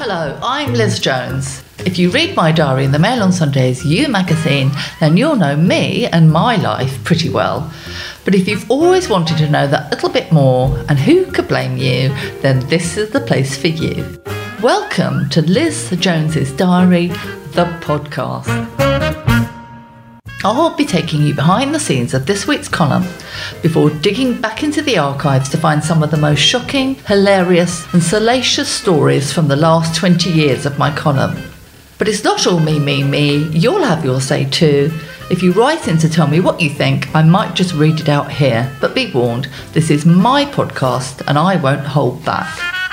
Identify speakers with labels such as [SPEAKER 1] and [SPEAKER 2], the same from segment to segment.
[SPEAKER 1] Hello, I'm Liz Jones. If you read my diary in the Mail on Sunday's You magazine, then you'll know me and my life pretty well. But if you've always wanted to know that little bit more, and who could blame you, then this is the place for you. Welcome to Liz Jones's Diary, the podcast. I'll be taking you behind the scenes of this week's column before digging back into the archives to find some of the most shocking, hilarious and salacious stories from the last 20 years of my column. But it's not all me, you'll have your say too. If you write in to tell me what you think, I might just read it out here, but be warned, this is my podcast and I won't hold back.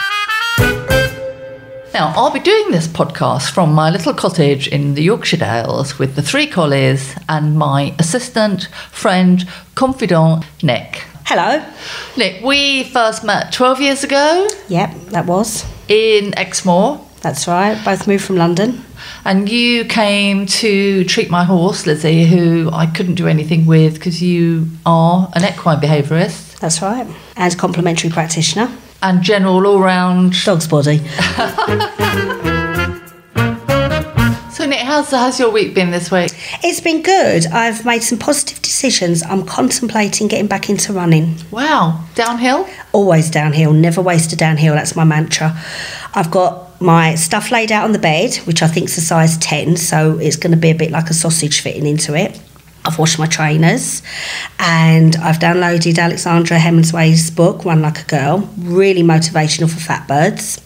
[SPEAKER 1] Now, I'll be doing this podcast from my little cottage in the Yorkshire Dales with the 3 collies and my assistant, friend, confidant, Nick.
[SPEAKER 2] Hello.
[SPEAKER 1] Nick, we first met 12 years ago.
[SPEAKER 2] Yep, that was.
[SPEAKER 1] In Exmoor.
[SPEAKER 2] That's right, both moved from London.
[SPEAKER 1] And you came to treat my horse, Lizzie, who I couldn't do anything with because you are an equine behaviourist.
[SPEAKER 2] That's right, and complementary practitioner.
[SPEAKER 1] And general all-round...
[SPEAKER 2] Dog's body.
[SPEAKER 1] So, Nick, how's your week been this week?
[SPEAKER 2] It's been good. I've made some positive decisions. I'm contemplating getting back into running.
[SPEAKER 1] Wow. Downhill?
[SPEAKER 2] Always downhill. Never waste a downhill. That's my mantra. I've got my stuff laid out on the bed, which I think's a size 10, so it's going to be a bit like a sausage fitting into it. I've washed my trainers and I've downloaded Alexandra Hemingway's book, Run Like a Girl, really motivational for fat birds.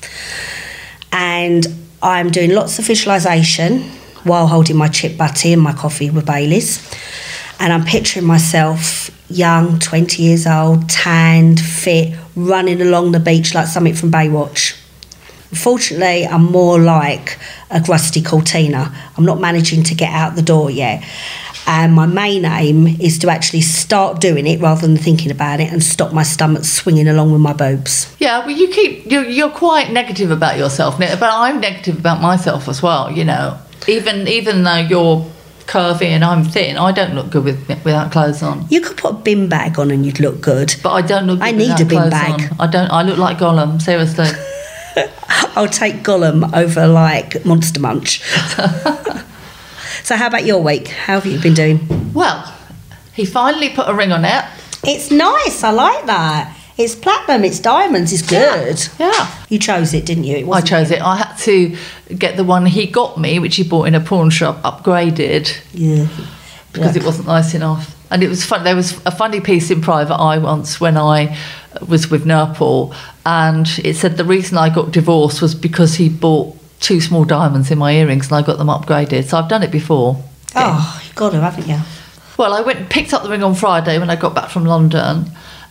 [SPEAKER 2] And I'm doing lots of visualisation while holding my chip butty and my coffee with Baileys. And I'm picturing myself young, 20 years old, tanned, fit, running along the beach like something from Baywatch. Unfortunately, I'm more like a Rusty Cortina. I'm not managing to get out the door yet. And my main aim is to actually start doing it rather than thinking about it and stop my stomach swinging along with my boobs.
[SPEAKER 1] Yeah, well, you're quite negative about yourself, Nick, but I'm negative about myself as well, you know. Even though you're curvy and I'm thin, I don't look good without clothes on.
[SPEAKER 2] You could put a bin bag on and you'd look good.
[SPEAKER 1] But I don't look good
[SPEAKER 2] I need
[SPEAKER 1] without
[SPEAKER 2] a bin
[SPEAKER 1] clothes
[SPEAKER 2] bag.
[SPEAKER 1] on. I look like Gollum, seriously.
[SPEAKER 2] I'll take Gollum over like Monster Munch. So how about your week? How have you been doing?
[SPEAKER 1] Well, he finally put a ring on it.
[SPEAKER 2] It's nice. I like that. It's platinum. It's diamonds. It's good.
[SPEAKER 1] Yeah.
[SPEAKER 2] You chose it, didn't you?
[SPEAKER 1] I chose it. I had to get the one he got me, which he bought in a pawn shop, upgraded.
[SPEAKER 2] Yeah.
[SPEAKER 1] Because it wasn't nice enough. And it was fun. There was a funny piece in Private Eye once when I was with Nurple, and it said the reason I got divorced was because he bought 2 small diamonds in my earrings and I got them upgraded. So I've done it before.
[SPEAKER 2] Oh, you've got to, haven't you?
[SPEAKER 1] Well, I went and picked up the ring on Friday when I got back from London,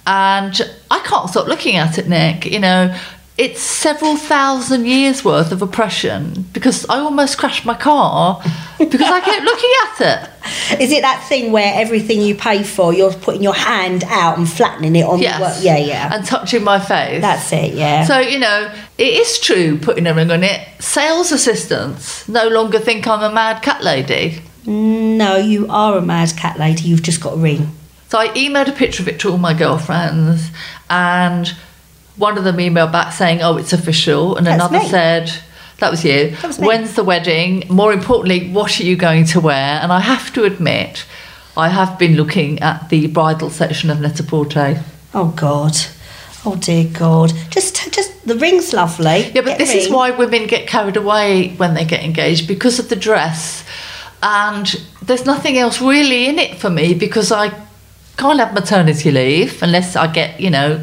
[SPEAKER 1] and I can't stop looking at it, Nick. You know, it's several thousand years worth of oppression because I almost crashed my car because I kept looking at it.
[SPEAKER 2] Is it that thing where everything you pay for, you're putting your hand out and flattening it on
[SPEAKER 1] Yes.
[SPEAKER 2] the work? Yeah.
[SPEAKER 1] And touching my face.
[SPEAKER 2] That's it, yeah.
[SPEAKER 1] So, you know, it is true putting a ring on it. Sales assistants no longer think I'm a mad cat lady.
[SPEAKER 2] No, you are a mad cat lady. You've just got a ring.
[SPEAKER 1] So I emailed a picture of it to all my girlfriends, and one of them emailed back saying, oh, it's official. And
[SPEAKER 2] That's
[SPEAKER 1] another
[SPEAKER 2] me.
[SPEAKER 1] said, that was you.
[SPEAKER 2] That was me.
[SPEAKER 1] When's the wedding? More importantly, what are you going to wear? And I have to admit, I have been looking at the bridal section of Net-a-Porter.
[SPEAKER 2] Oh, God. Oh, dear God. Just the ring's lovely.
[SPEAKER 1] Yeah, but this is why women get carried away when they get engaged, because of the dress. And there's nothing else really in it for me because I can't have maternity leave unless I get, you know,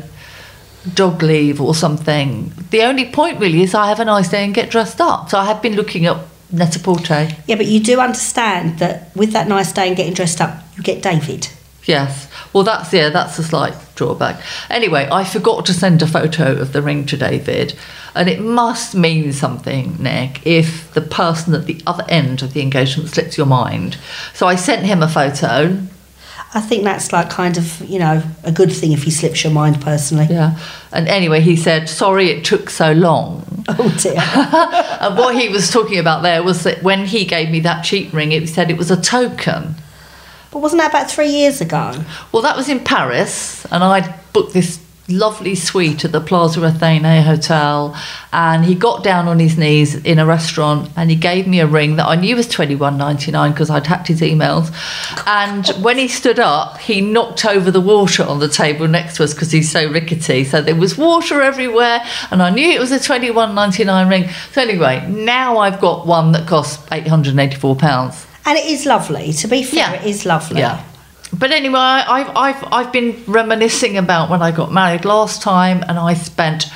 [SPEAKER 1] dog leave or something. The only point really is I have a nice day and get dressed up. So I have been looking up Net-a-Porter.
[SPEAKER 2] Yeah, but you do understand that with that nice day and getting dressed up, you get David.
[SPEAKER 1] Yes. Well, that's a slight drawback. Anyway, I forgot to send a photo of the ring to David, and it must mean something, Nick, if the person at the other end of the engagement slips your mind. So I sent him a photo.
[SPEAKER 2] I think that's like kind of, you know, a good thing if he slips your mind personally.
[SPEAKER 1] Yeah. And anyway, he said, sorry it took so long.
[SPEAKER 2] Oh, dear.
[SPEAKER 1] And what he was talking about there was that when he gave me that cheap ring, it said it was a token.
[SPEAKER 2] But wasn't that about 3 years ago?
[SPEAKER 1] Well, that was in Paris, and I booked this lovely suite at the Plaza Athene Hotel, and he got down on his knees in a restaurant and he gave me a ring that I knew was $21.99 because I'd hacked his emails. And when he stood up, he knocked over the water on the table next to us because he's so rickety. So there was water everywhere, and I knew it was a $21.99 ring. So anyway, now I've got one that costs £884.
[SPEAKER 2] And it is lovely. To be fair, it is lovely.
[SPEAKER 1] Yeah. But anyway, I've been reminiscing about when I got married last time, and I spent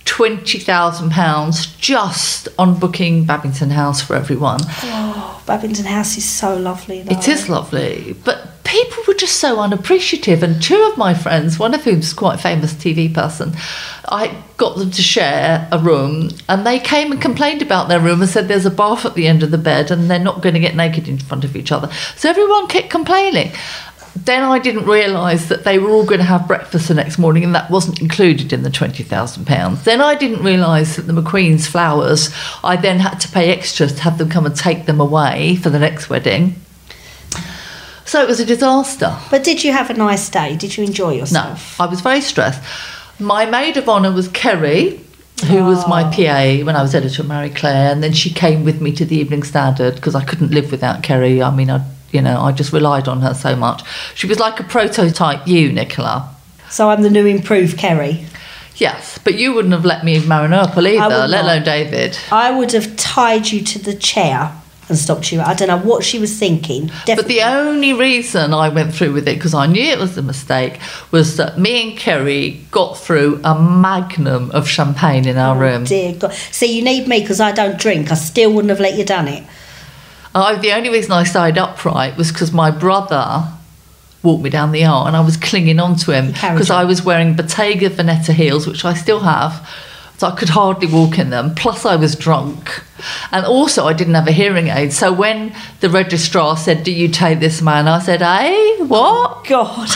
[SPEAKER 1] £20,000 just on booking Babington House for everyone.
[SPEAKER 2] Oh, Babington House is so lovely, though.
[SPEAKER 1] It is lovely, but people were just so unappreciative. And two of my friends, one of whom's quite a famous TV person, I got them to share a room, and they came and complained about their room and said there's a bath at the end of the bed and they're not going to get naked in front of each other. So everyone kept complaining. Then I didn't realise that they were all going to have breakfast the next morning, and that wasn't included in the £20,000. Then I didn't realise that the McQueen's flowers, I then had to pay extra to have them come and take them away for the next wedding. So it was a disaster.
[SPEAKER 2] But did you have a nice day? Did you enjoy yourself?
[SPEAKER 1] No, I was very stressed. My maid of honour was Kerry, who was my PA when I was editor of Marie Claire, and then she came with me to the Evening Standard because I couldn't live without Kerry. I mean, I just relied on her so much. She was like a prototype you, Nicola.
[SPEAKER 2] So I'm the new improved Kerry.
[SPEAKER 1] Yes, but you wouldn't have let me marry Nurple either, let alone David.
[SPEAKER 2] I would have tied you to the chair and stopped you. I don't know what she was thinking. Definitely.
[SPEAKER 1] But the only reason I went through with it, because I knew it was a mistake, was that me and Kerry got through a magnum of champagne in our room.
[SPEAKER 2] Dear God. See, you need me because I don't drink. I still wouldn't have let you done it.
[SPEAKER 1] The only reason I stayed upright was because my brother walked me down the aisle and I was clinging on to him because I was wearing Bottega Veneta heels, which I still have, so I could hardly walk in them. Plus I was drunk, and also I didn't have a hearing aid. So when the registrar said, "Do you take this man?" I said, "Eh? What?"
[SPEAKER 2] God.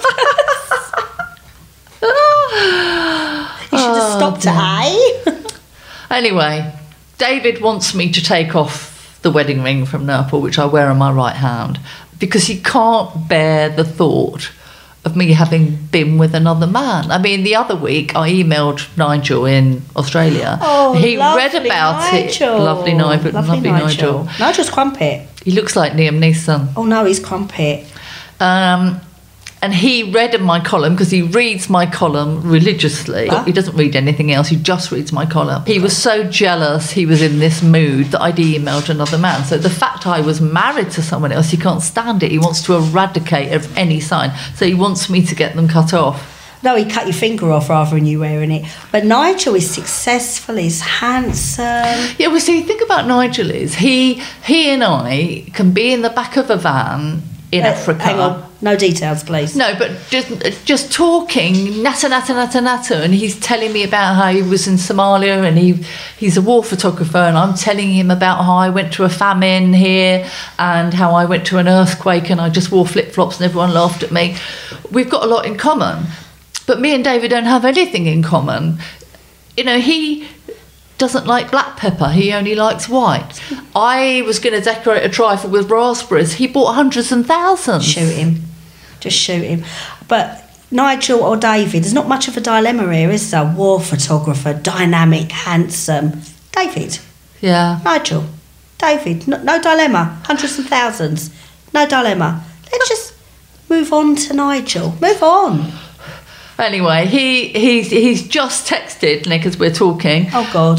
[SPEAKER 2] You should have stopped at eh?
[SPEAKER 1] Anyway, David wants me to take off the wedding ring from Nurple, which I wear on my right hand, because he can't bear the thought of me having been with another man. I mean, the other week I emailed Nigel in Australia.
[SPEAKER 2] Oh,
[SPEAKER 1] he read about
[SPEAKER 2] Nigel.
[SPEAKER 1] it. Lovely Nigel.
[SPEAKER 2] Nigel's Crumpet.
[SPEAKER 1] He looks like Liam Neeson.
[SPEAKER 2] Oh no, he's Crumpet.
[SPEAKER 1] And he read in my column, because he reads my column religiously. He doesn't read anything else, he just reads my column. He was so jealous he was in this mood that I'd emailed another man. So the fact I was married to someone else, he can't stand it. He wants to eradicate of any sign. So he wants me to get them cut off.
[SPEAKER 2] No, he cut your finger off rather than you wearing it. But Nigel is successful, he's handsome.
[SPEAKER 1] Yeah, well, see, think about Nigel is, he and I can be in the back of a van in Africa.
[SPEAKER 2] Hang on, no details, please.
[SPEAKER 1] No, but just talking, natter, and he's telling me about how he was in Somalia, and he's a war photographer, and I'm telling him about how I went to a famine here and how I went to an earthquake and I just wore flip-flops and everyone laughed at me. We've got a lot in common, but me and David don't have anything in common. You know, he doesn't like black pepper, he only likes white. I was going to decorate a trifle with raspberries, he bought hundreds and thousands.
[SPEAKER 2] Shoot him, just shoot him. But Nigel or David, there's not much of a dilemma here, is there? War photographer, dynamic, handsome. David.
[SPEAKER 1] Yeah.
[SPEAKER 2] Nigel. David, no dilemma, hundreds and thousands, no dilemma. Let's just move on to Nigel, move on.
[SPEAKER 1] Anyway, he's just texted, Nick, as we're talking.
[SPEAKER 2] Oh, God.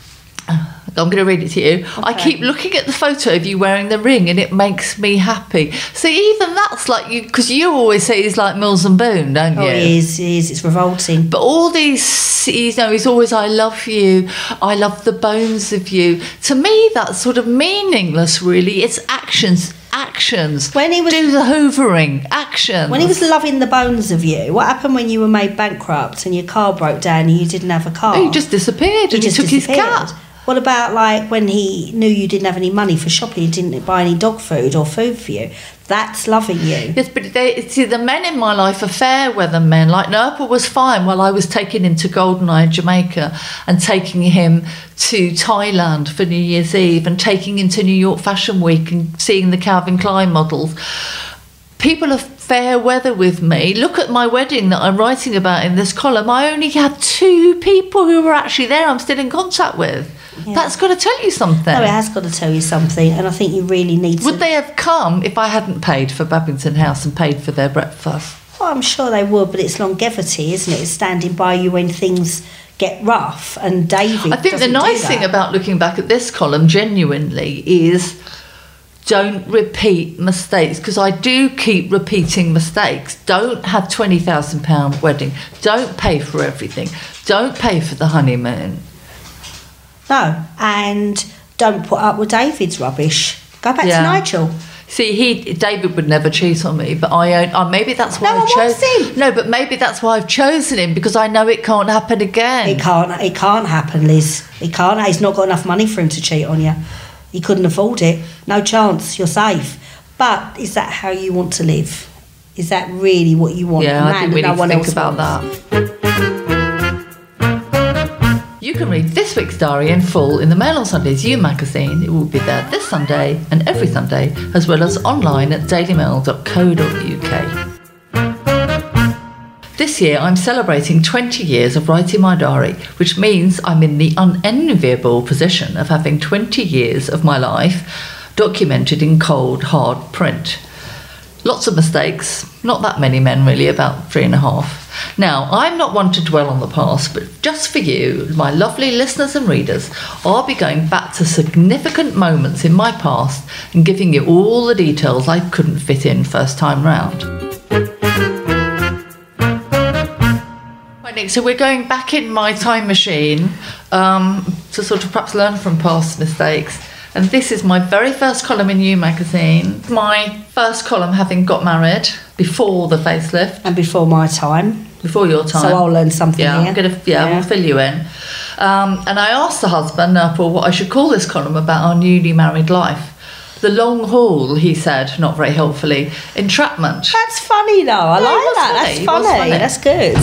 [SPEAKER 1] I'm going to read it to you.
[SPEAKER 2] Okay.
[SPEAKER 1] I keep looking at the photo of you wearing the ring and it makes me happy. So even that's like you, because you always say he's like Mills and Boon, don't you?
[SPEAKER 2] Oh, he is. It's revolting.
[SPEAKER 1] But all these, he's always, I love you, I love the bones of you. To me, that's sort of meaningless, really. It's actions. When he was do the hoovering, actions.
[SPEAKER 2] When he was loving the bones of you, what happened when you were made bankrupt and your car broke down and you didn't have a car?
[SPEAKER 1] He just disappeared and he took his cat.
[SPEAKER 2] What about like when he knew you didn't have any money for shopping, he didn't buy any dog food or food for you? That's loving you.
[SPEAKER 1] Yes, but the men in my life are fair weather men. Like Nurple was fine while I was taking him to Goldeneye, Jamaica, and taking him to Thailand for New Year's Eve, and taking him to New York Fashion Week and seeing the Calvin Klein models. People are fair weather with me. Look at my wedding that I'm writing about in this column. I only had 2 people who were actually there I'm still in contact with.
[SPEAKER 2] Yeah.
[SPEAKER 1] That's got to tell you something.
[SPEAKER 2] No, it has got to tell you something, and I think you really need to...
[SPEAKER 1] Would they have come if I hadn't paid for Babington House and paid for their breakfast?
[SPEAKER 2] Well, I'm sure they would, but it's longevity, isn't it? It's standing by you when things get rough, and David
[SPEAKER 1] I think the nice thing about looking back at this column, genuinely, is don't repeat mistakes, because I do keep repeating mistakes. Don't have £20,000 wedding. Don't pay for everything. Don't pay for the honeymoon.
[SPEAKER 2] No, and don't put up with David's rubbish. Go back to Nigel.
[SPEAKER 1] See, David would never cheat on me, but maybe that's why
[SPEAKER 2] No
[SPEAKER 1] I've
[SPEAKER 2] one wants
[SPEAKER 1] chosen.
[SPEAKER 2] him.
[SPEAKER 1] No, but maybe that's why I've chosen him, because I know it can't happen again.
[SPEAKER 2] It can't happen, Liz. It can't. He's not got enough money for him to cheat on you. He couldn't afford it. No chance. You're safe. But is that how you want to live? Is that really what you want?
[SPEAKER 1] Yeah,
[SPEAKER 2] a
[SPEAKER 1] I
[SPEAKER 2] man
[SPEAKER 1] think we
[SPEAKER 2] that
[SPEAKER 1] need
[SPEAKER 2] no
[SPEAKER 1] to
[SPEAKER 2] one
[SPEAKER 1] think
[SPEAKER 2] else
[SPEAKER 1] about
[SPEAKER 2] wants?
[SPEAKER 1] that. You can read this week's diary in full in the Mail on Sunday's You magazine. It will be there this Sunday and every Sunday, as well as online at dailymail.co.uk. This year I'm celebrating 20 years of writing my diary, which means I'm in the unenviable position of having 20 years of my life documented in cold, hard print. Lots of mistakes, not that many men really, about 3.5. Now, I'm not one to dwell on the past, but just for you, my lovely listeners and readers, I'll be going back to significant moments in my past and giving you all the details I couldn't fit in first time round. Right, Nick, so we're going back in my time machine to sort of perhaps learn from past mistakes. And this is my very first column in You magazine. My first column having got married before the facelift.
[SPEAKER 2] And before my time.
[SPEAKER 1] Before your time.
[SPEAKER 2] So I'll learn something here.
[SPEAKER 1] We'll fill you in. And I asked the husband, Paul, what I should call this column about our newly married life. The long haul, he said, not very helpfully. Entrapment.
[SPEAKER 2] That's funny though. I like that.
[SPEAKER 1] Funny.
[SPEAKER 2] That's funny. That's good.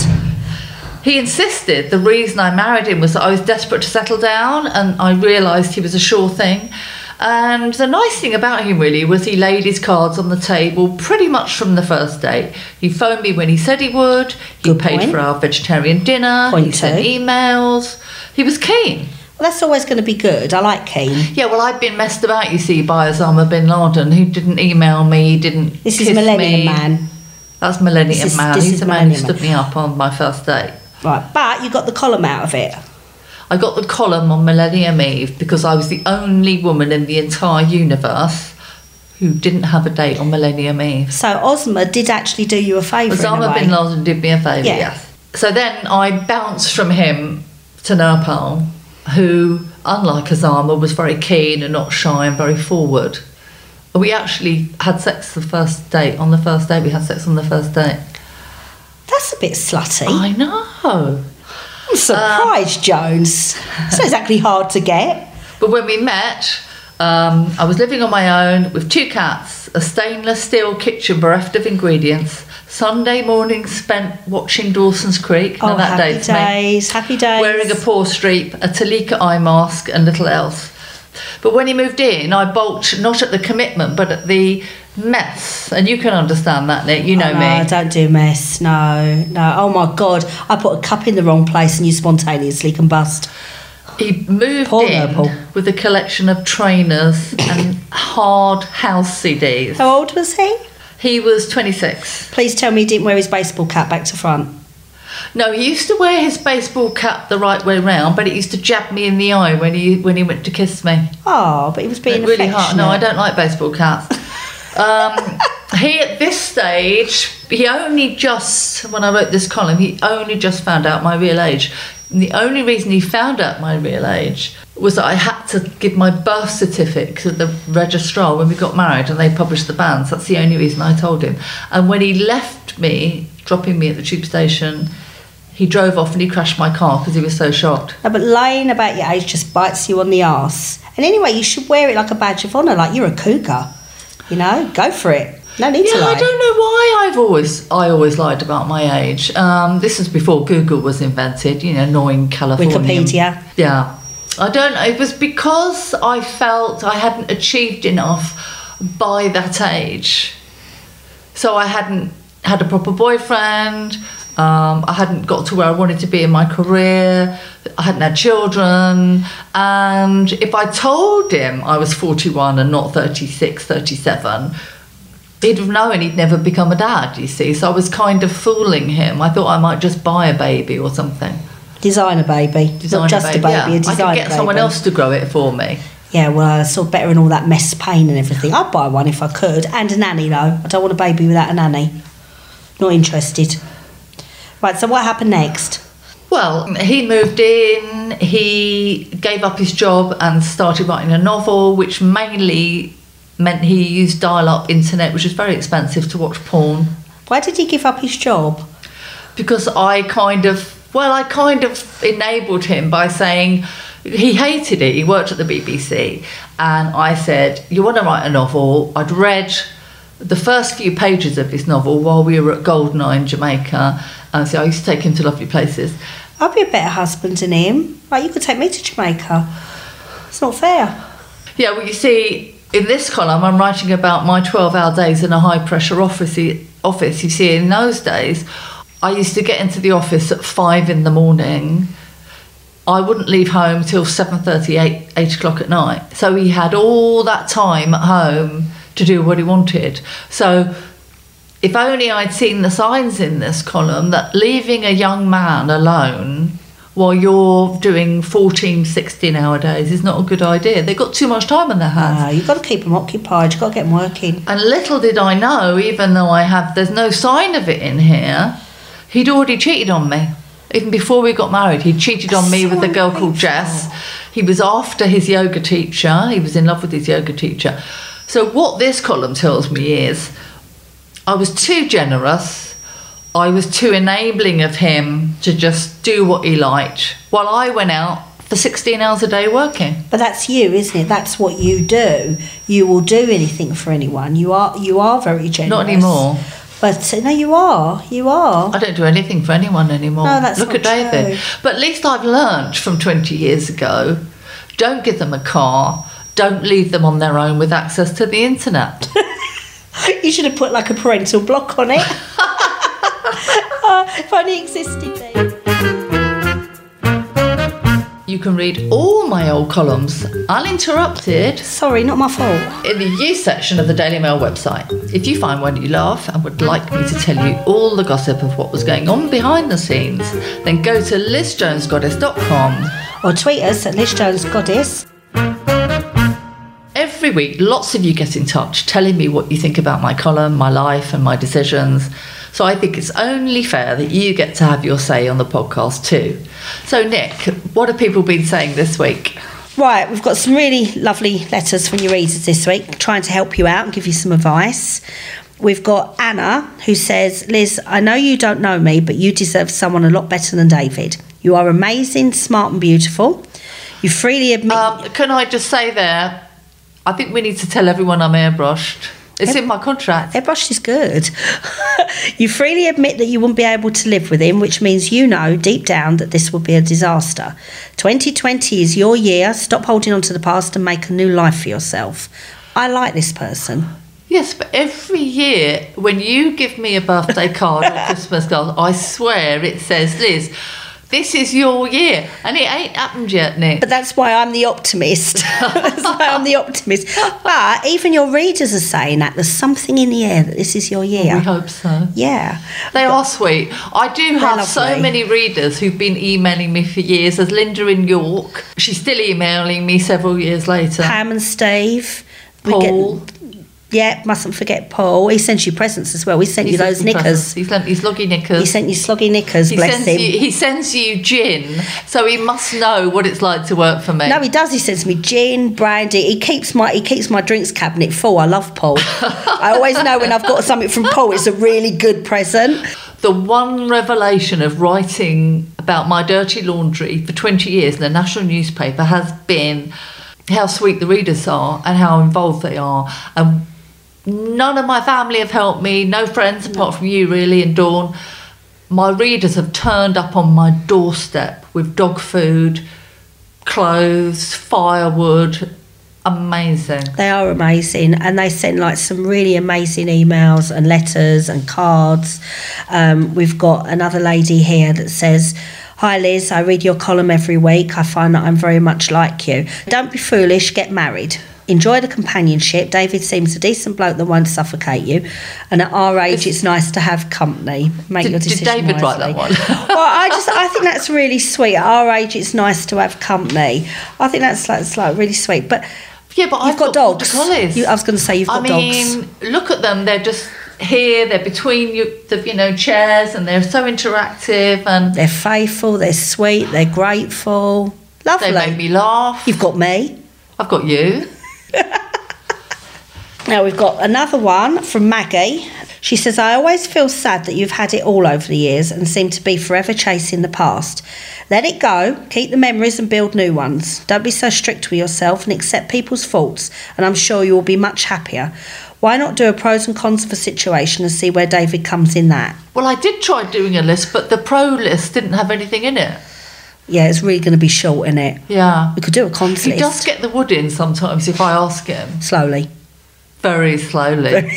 [SPEAKER 1] He insisted the reason I married him was that I was desperate to settle down, and I realised he was a sure thing. And the nice thing about him really was he laid his cards on the table pretty much from the first date. He phoned me when he said he would. He paid for our vegetarian dinner. He sent emails. He was keen.
[SPEAKER 2] Well, that's always going to be good. I like keen.
[SPEAKER 1] Yeah, well, I've been messed about, you see, by Osama bin Laden, who didn't email me, didn't
[SPEAKER 2] This
[SPEAKER 1] kiss
[SPEAKER 2] is Millennium
[SPEAKER 1] me.
[SPEAKER 2] Man.
[SPEAKER 1] That's Millennium Man.
[SPEAKER 2] This
[SPEAKER 1] He's
[SPEAKER 2] is
[SPEAKER 1] the man who
[SPEAKER 2] Millennium
[SPEAKER 1] stood me up on my first date.
[SPEAKER 2] Right, but you got the column out of it.
[SPEAKER 1] I got the column on Millennium Eve because I was the only woman in the entire universe who didn't have a date on Millennium Eve.
[SPEAKER 2] So Osama did actually do you a favour.
[SPEAKER 1] Osama bin Laden did me a favour, yes. So then I bounced from him to Nirpal, who, unlike Osama, was very keen and not shy and very forward. We actually had sex the first date. On the first date, we had sex on the first date.
[SPEAKER 2] That's a bit slutty.
[SPEAKER 1] I know.
[SPEAKER 2] I'm surprised, Jones. It's not exactly hard to get.
[SPEAKER 1] But when we met, I was living on my own with 2 cats, a stainless steel kitchen bereft of ingredients, Sunday morning spent watching Dawson's Creek. Now that
[SPEAKER 2] happy
[SPEAKER 1] dates me.
[SPEAKER 2] days, happy days.
[SPEAKER 1] Wearing a paw streep, a Talika eye mask and little else. But when he moved in, I balked not at the commitment, but at the mess. And you can understand that, Nick. You know me.
[SPEAKER 2] No, don't do mess. No. Oh my God. I put a cup in the wrong place and you spontaneously combust.
[SPEAKER 1] He moved in with a collection of trainers and hard house CDs.
[SPEAKER 2] How old was he?
[SPEAKER 1] He was 26.
[SPEAKER 2] Please tell me he didn't wear his baseball cap back to front.
[SPEAKER 1] No, he used to wear his baseball cap the right way round, but it used to jab me in the eye when he went to kiss me.
[SPEAKER 2] Oh, but he was being
[SPEAKER 1] really
[SPEAKER 2] affectionate.
[SPEAKER 1] hard. No, I don't like baseball caps. He, at this stage, he only just, when I wrote this column, he only just found out my real age. And the only reason he found out my real age was that I had to give my birth certificate to the registrar when we got married and they published the banns. That's the only reason I told him. And when he left me, dropping me at the tube station, he drove off and he crashed my car because he was so shocked.
[SPEAKER 2] No, but lying about your age just bites you on the arse. And anyway, you should wear it like a badge of honour, like you're a cougar. You know, go for it. No need to lie.
[SPEAKER 1] I don't know why I always lied about my age. This was before Google was invented, knowing California.
[SPEAKER 2] Wikipedia.
[SPEAKER 1] Yeah. I don't know. It was because I felt I hadn't achieved enough by that age. So I hadn't had a proper boyfriend. I hadn't got to where I wanted to be in my career. I hadn't had children. And if I told him I was 41 and not 36, 37, he'd have known he'd never become a dad, you see. So I was kind of fooling him. I thought I might just buy a baby or something.
[SPEAKER 2] Designer baby. Not just a baby,
[SPEAKER 1] yeah.
[SPEAKER 2] a designer
[SPEAKER 1] I could get someone else to grow it for me.
[SPEAKER 2] Yeah, well, it's sort of better in all that mess, pain and everything. I'd buy one if I could. And a nanny, though. I don't want a baby without a nanny. Not interested. Right, so what happened next?
[SPEAKER 1] Well, he moved in, he gave up his job and started writing a novel, which mainly meant he used dial-up internet, which was very expensive to watch porn.
[SPEAKER 2] Why did he give up his job?
[SPEAKER 1] Because I kind of enabled him by saying he hated it. He worked at the BBC, and I said, you want to write a novel? I'd read the first few pages of his novel while we were at Goldeneye in Jamaica, and so I used to take him to lovely places.
[SPEAKER 2] I'd be a better husband than him. Like, you could take me to Jamaica. It's not fair.
[SPEAKER 1] Yeah, well, you see, in this column, I'm writing about my 12-hour days in a high-pressure office. You see, in those days, I used to get into the office at 5 in the morning. I wouldn't leave home till 7:30, 8 o'clock at night. So he had all that time at home to do what he wanted. So if only I'd seen the signs in this column that leaving a young man alone while you're doing 14, 16-hour days is not a good idea. They've got too much time on their hands.
[SPEAKER 2] You've got to keep them occupied. You've got to get them working.
[SPEAKER 1] And little did I know, even though there's no sign of it in here, he'd already cheated on me. Even before we got married, he cheated on me with a girl called Jess. He was after his yoga teacher. He was in love with his yoga teacher. So what this column tells me is I was too generous. I was too enabling of him to just do what he liked while I went out for 16 hours a day working.
[SPEAKER 2] But that's you, isn't it? That's what you do. You will do anything for anyone. You are very generous.
[SPEAKER 1] Not anymore.
[SPEAKER 2] But no, you are.
[SPEAKER 1] I don't do anything for anyone anymore.
[SPEAKER 2] No, that's
[SPEAKER 1] Look
[SPEAKER 2] not
[SPEAKER 1] at David.
[SPEAKER 2] true.
[SPEAKER 1] But at least I've learnt from 20 years ago, don't give them a car, don't leave them on their own with access to the internet.
[SPEAKER 2] You should have put like a parental block on it. If only it existed then.
[SPEAKER 1] You can read all my old columns uninterrupted
[SPEAKER 2] Sorry, not my fault.
[SPEAKER 1] in the You section of the Daily Mail website. If you find one you love and would like me to tell you all the gossip of what was going on behind the scenes, then go to LizJonesGoddess.com.
[SPEAKER 2] Or tweet us at Liz Jones Goddess.
[SPEAKER 1] Every week, lots of you get in touch telling me what you think about my column, my life and my decisions. So I think it's only fair that you get to have your say on the podcast too. So Nick, what have people been saying this week?
[SPEAKER 2] Right, we've got some really lovely letters from your readers this week, trying to help you out and give you some advice. We've got Anna, who says, Liz, I know you don't know me, but you deserve someone a lot better than David. You are amazing, smart and beautiful. You freely admit...
[SPEAKER 1] Can I just say there, I think we need to tell everyone I'm airbrushed. It's in my contract.
[SPEAKER 2] Airbrush is good. You freely admit that you wouldn't be able to live with him, which means you know deep down that this will be a disaster. 2020 is your year. Stop holding on to the past and make a new life for yourself. I like this person.
[SPEAKER 1] Yes, but every year when you give me a birthday card or Christmas card, I swear it says, Liz, this is your year. And it ain't happened yet, Nick.
[SPEAKER 2] But that's why I'm the optimist. That's why I'm the optimist. But even your readers are saying that there's something in the air that this is your year.
[SPEAKER 1] We hope so.
[SPEAKER 2] Yeah.
[SPEAKER 1] They are sweet. I do have so
[SPEAKER 2] lovely.
[SPEAKER 1] many readers who've been emailing me for years. There's Linda in York. She's still emailing me several years later.
[SPEAKER 2] Pam and Steve.
[SPEAKER 1] Paul.
[SPEAKER 2] Yeah, mustn't forget Paul. He sends you presents as well. He sent you
[SPEAKER 1] sends
[SPEAKER 2] those
[SPEAKER 1] me
[SPEAKER 2] knickers.
[SPEAKER 1] presents. He's lent me sloggy knickers.
[SPEAKER 2] He sent you sloggy knickers, bless him.
[SPEAKER 1] He sends you gin, so he must know what it's like to work for me.
[SPEAKER 2] No, he does. He sends me gin, brandy. He keeps my drinks cabinet full. I love Paul. I always know when I've got something from Paul, it's a really good present.
[SPEAKER 1] The one revelation of writing about my dirty laundry for 20 years in a national newspaper has been how sweet the readers are and how involved they are. And none of my family have helped me, no friends apart from you really and Dawn. My readers have turned up on my doorstep with dog food, clothes, firewood. amazing.
[SPEAKER 2] They are amazing, and they send like some really amazing emails and letters and cards. We've got another lady here that says, "Hi Liz, I read your column every week. I find that I'm very much like you. Don't be foolish, get married. Enjoy the companionship. David seems a decent bloke that won't suffocate you. And at our age, it's nice to have company. Make your decision
[SPEAKER 1] Did David
[SPEAKER 2] wisely."
[SPEAKER 1] write that one?
[SPEAKER 2] Well, I think that's really sweet. At our age, it's nice to have company. I think that's like really sweet. But
[SPEAKER 1] Yeah, but
[SPEAKER 2] you've
[SPEAKER 1] I've
[SPEAKER 2] got dogs.
[SPEAKER 1] collies.
[SPEAKER 2] I was going to say you've got dogs.
[SPEAKER 1] Look at them. They're just here. They're between the chairs, and they're so interactive, and
[SPEAKER 2] They're faithful. They're sweet. They're grateful. Lovely.
[SPEAKER 1] they make me laugh.
[SPEAKER 2] You've got me.
[SPEAKER 1] I've got you.
[SPEAKER 2] Now we've got another one from Maggie. She says, "I always feel sad that you've had it all over the years and seem to be forever chasing the past. Let it go, keep the memories and build new ones. Don't be so strict with yourself and accept people's faults, and I'm sure you will be much happier. Why not do a pros and cons of a situation and see where David comes in that?"
[SPEAKER 1] Well, I did try doing a list, but the pro list didn't have anything in it.
[SPEAKER 2] Yeah, it's really going to be short, isn't it?
[SPEAKER 1] Yeah.
[SPEAKER 2] We could do a cons
[SPEAKER 1] He
[SPEAKER 2] list.
[SPEAKER 1] does get the wood in sometimes if I ask him.
[SPEAKER 2] Slowly.
[SPEAKER 1] Very slowly.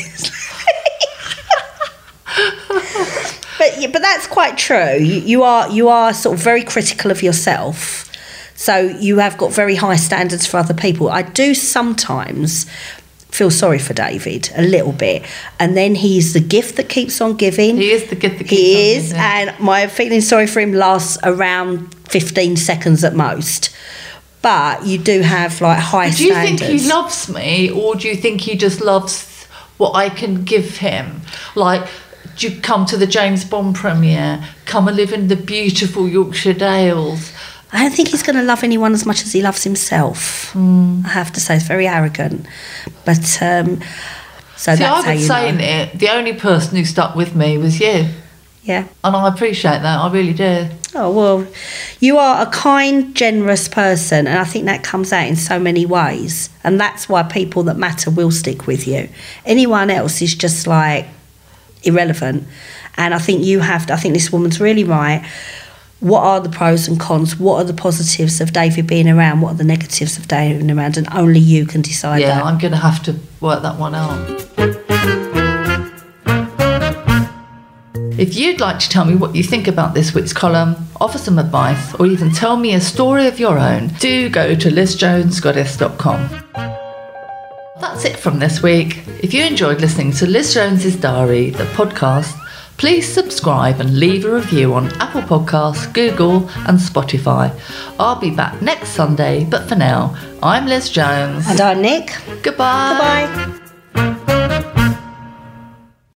[SPEAKER 2] But that's quite true. You are sort of very critical of yourself, so you have got very high standards for other people. I do sometimes feel sorry for David a little bit, and then he's the gift that keeps on giving.
[SPEAKER 1] He is the gift that keeps
[SPEAKER 2] He
[SPEAKER 1] on
[SPEAKER 2] is,
[SPEAKER 1] giving.
[SPEAKER 2] and my feeling sorry for him lasts around 15 seconds at most. But you do have like high
[SPEAKER 1] Do you
[SPEAKER 2] standards.
[SPEAKER 1] think he loves me, or do you think he just loves what I can give him? Like, do you come to the James Bond premiere? Come and live in the beautiful Yorkshire Dales?
[SPEAKER 2] I don't think he's going to love anyone as much as he loves himself. I have to say, it's very arrogant. But so
[SPEAKER 1] See,
[SPEAKER 2] that's
[SPEAKER 1] I
[SPEAKER 2] how
[SPEAKER 1] would
[SPEAKER 2] you
[SPEAKER 1] say
[SPEAKER 2] know.
[SPEAKER 1] it. The only person who stuck with me was you,
[SPEAKER 2] Yeah.
[SPEAKER 1] and I appreciate that. I really do.
[SPEAKER 2] Oh, well, you are a kind, generous person, and I think that comes out in so many ways. And that's why people that matter will stick with you. Anyone else is just like irrelevant. And I think I think this woman's really right. What are the pros and cons? What are the positives of David being around? What are the negatives of David being around? And only you can decide
[SPEAKER 1] Yeah,
[SPEAKER 2] that.
[SPEAKER 1] I'm going to have to work that one out. If you'd like to tell me what you think about this week's column, offer some advice, or even tell me a story of your own, do go to lizjonesgoddess.com. That's it from this week. If you enjoyed listening to Liz Jones's Diary, the podcast, please subscribe and leave a review on Apple Podcasts, Google and Spotify. I'll be back next Sunday, but for now, I'm Liz Jones.
[SPEAKER 2] And I'm Nick.
[SPEAKER 1] Goodbye.
[SPEAKER 2] Goodbye.